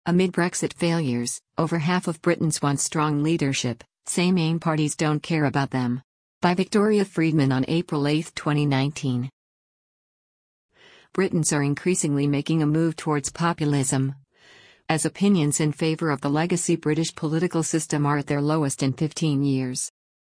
Amid Brexit failures, over half of Britons want strong leadership, say main parties don't care about them. By Victoria Friedman on April 8, 2019. Britons are increasingly making a move towards populism, as opinions in favour of the legacy British political system are at their lowest in 15 years.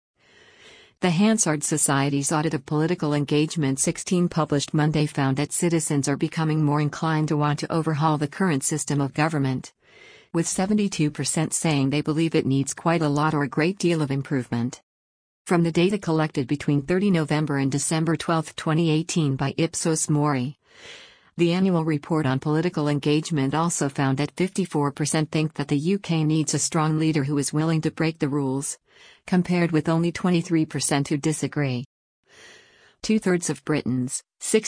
The Hansard Society's Audit of Political Engagement 16 published Monday found that citizens are becoming more inclined to want to overhaul the current system of government, with 72% saying they believe it needs quite a lot or a great deal of improvement. From the data collected between 30 November and December 12, 2018 by Ipsos Mori, the annual report on political engagement also found that 54% think that the UK needs a strong leader who is willing to break the rules, compared with only 23% who disagree. Two-thirds of Britons,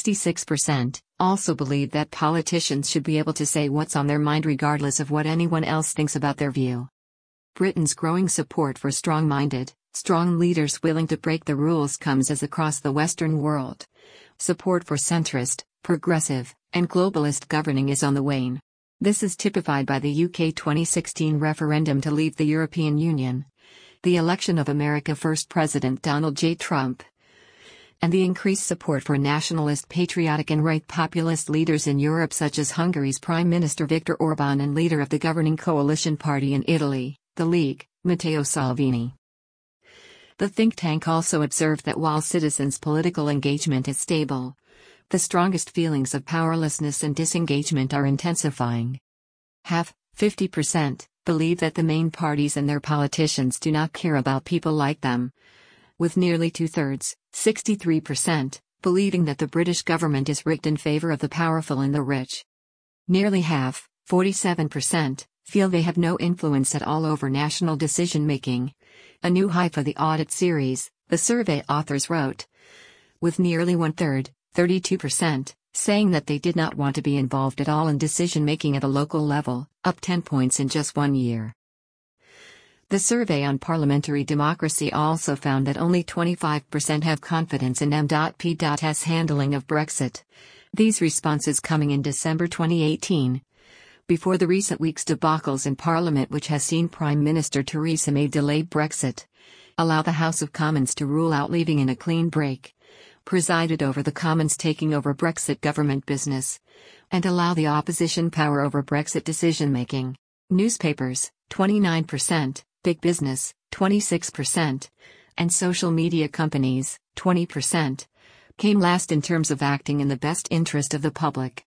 66%, also believe that politicians should be able to say what's on their mind regardless of what anyone else thinks about their view. Britain's growing support for strong-minded, strong leaders willing to break the rules comes as across the Western world, support for centrist, progressive, and globalist governing is on the wane. This is typified by the UK 2016 referendum to leave the European Union, the election of America First President Donald J. Trump, and the increased support for nationalist, patriotic and right populist leaders in Europe such as Hungary's Prime Minister Viktor Orbán and leader of the governing coalition party in Italy, the League, Matteo Salvini. The think tank also observed that while citizens' political engagement is stable, the strongest feelings of powerlessness and disengagement are intensifying. Half, 50%, believe that the main parties and their politicians do not care about people like them, with nearly two-thirds, 63%, believing that the British government is rigged in favour of the powerful and the rich. Nearly half, 47%, feel they have no influence at all over national decision-making, a new high for the audit series, the survey authors wrote, with nearly one-third, 32%, saying that they did not want to be involved at all in decision-making at a local level, up 10 points in just 1 year. The survey on parliamentary democracy also found that only 25% have confidence in M.P.'s handling of Brexit, these responses coming in December 2018, before the recent week's debacles in Parliament which has seen Prime Minister Theresa May delay Brexit, allow the House of Commons to rule out leaving in a clean break, presided over the Commons taking over Brexit government business, and allow the opposition power over Brexit decision-making. Newspapers, 29%, big business, 26%, and social media companies, 20%, came last in terms of acting in the best interest of the public.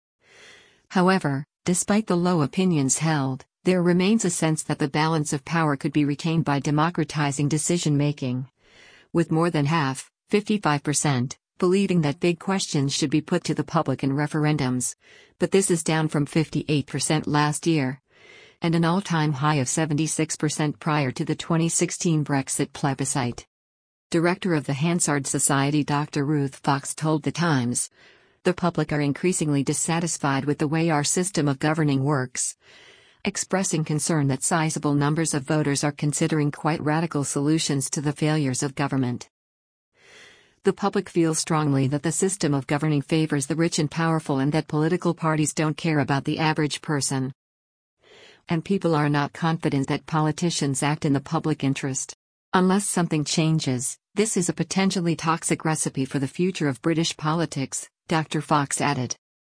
However, despite the low opinions held, there remains a sense that the balance of power could be retained by democratizing decision-making, with more than half, 55%, believing that big questions should be put to the public in referendums, but this is down from 58% last year, and an all-time high of 76% prior to the 2016 Brexit plebiscite. Director of the Hansard Society Dr. Ruth Fox told The Times, "The public are increasingly dissatisfied with the way our system of governing works, expressing concern that sizable numbers of voters are considering quite radical solutions to the failures of government. The public feels strongly that the system of governing favors the rich and powerful and that political parties don't care about the average person. And people are not confident that politicians act in the public interest. Unless something changes, this is a potentially toxic recipe for the future of British politics," Dr. Fox added.